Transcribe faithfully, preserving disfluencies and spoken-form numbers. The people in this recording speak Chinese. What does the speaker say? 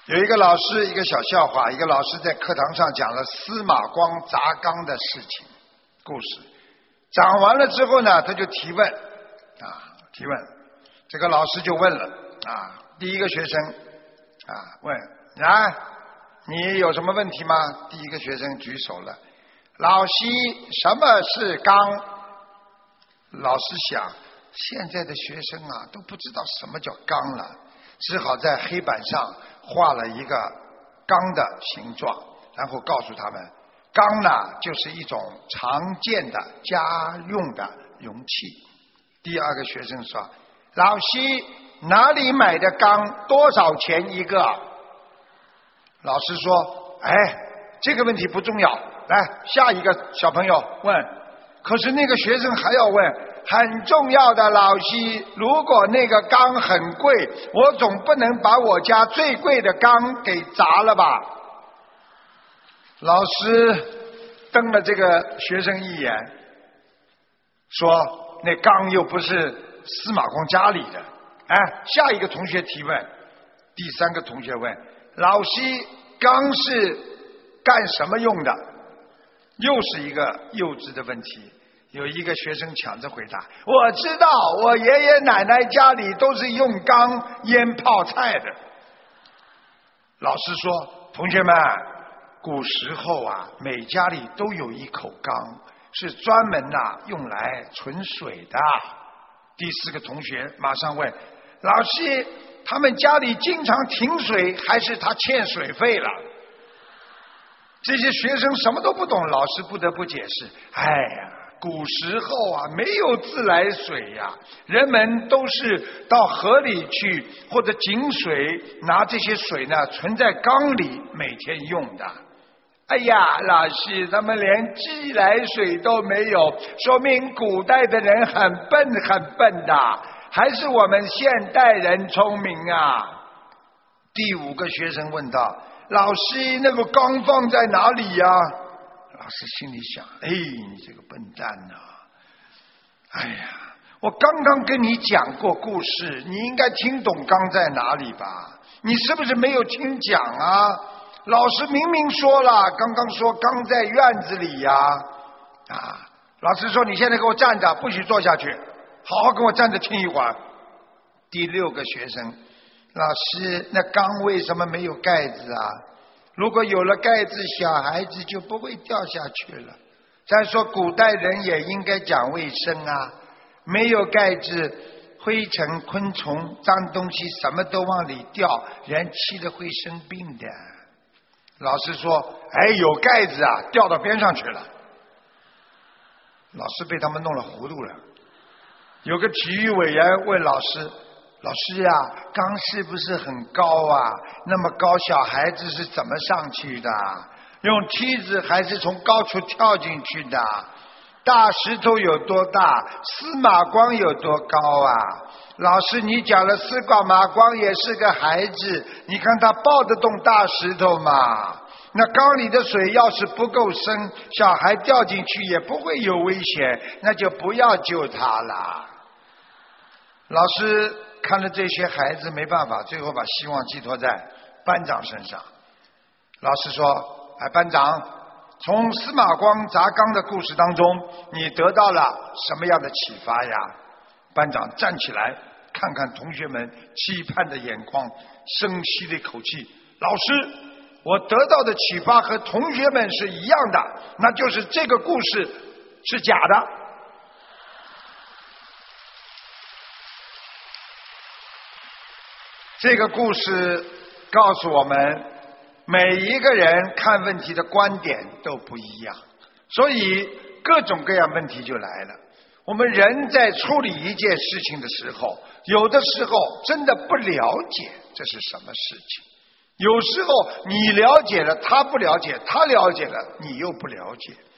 有一个老师，一个小笑话，一个老师在课堂上讲了司马光砸缸的事情故事，讲完了之后呢，他就提问啊，提问，这个老师就问了啊，第一个学生啊问，来，你有什么问题吗？第一个学生举手了，老西，什么是缸？老师想，现在的学生啊都不知道什么叫缸了，只好在黑板上画了一个缸的形状，然后告诉他们，缸呢就是一种常见的家用的容器。第二个学生说，老西，哪里买的缸？多少钱一个？老师说，哎，这个问题不重要，来，下一个小朋友问。可是那个学生还要问，很重要的，老西，如果那个缸很贵，我总不能把我家最贵的缸给砸了吧？老师瞪了这个学生一眼，说，那缸又不是司马光家里的。哎，下一个同学提问，第三个同学问，老西，缸是干什么用的？又是一个幼稚的问题。有一个学生抢着回答，我知道，我爷爷奶奶家里都是用缸腌泡菜的。老师说，同学们，古时候啊，每家里都有一口缸，是专门呐、啊、用来存水的。第四个同学马上问，老师，他们家里经常停水，还是他欠水费了？这些学生什么都不懂，老师不得不解释，哎呀，古时候啊，没有自来水呀、啊，人们都是到河里去或者井水拿这些水呢，存在缸里每天用的。哎呀，老师，他们连自来水都没有，说明古代的人很笨很笨的，还是我们现代人聪明啊。第五个学生问道，老师，那个缸放在哪里呀、啊？老师心里想，哎，你这个笨蛋呐、啊！哎呀，我刚刚跟你讲过故事，你应该听懂缸在哪里吧？你是不是没有听讲啊？老师明明说了，刚刚说缸在院子里呀！啊，老师说你现在给我站着，不许坐下去，好好跟我站着听一会儿。第六个学生，老师，那缸为什么没有盖子啊？如果有了盖子，小孩子就不会掉下去了。再说古代人也应该讲卫生啊，没有盖子，灰尘、昆虫、脏东西什么都往里掉，人吃了会生病的。老师说，哎，有盖子啊，掉到边上去了。老师被他们弄了糊涂了。有个体育委员问老师，老师呀、啊，缸是不是很高啊？那么高，小孩子是怎么上去的？用梯子还是从高处跳进去的？大石头有多大？司马光有多高啊？老师，你讲了司马光也是个孩子，你看他抱得动大石头吗？那缸里的水要是不够深，小孩掉进去也不会有危险，那就不要救他了。老师看了这些孩子没办法，最后把希望寄托在班长身上。老师说，哎，班长，从司马光砸缸的故事当中，你得到了什么样的启发呀？班长站起来，看看同学们期盼的眼光，深吸了一口气，老师，我得到的启发和同学们是一样的，那就是这个故事是假的。这个故事告诉我们，每一个人看问题的观点都不一样，所以各种各样问题就来了。我们人在处理一件事情的时候，有的时候真的不了解这是什么事情，有时候你了解了，他不了解，他了解了，你又不了解。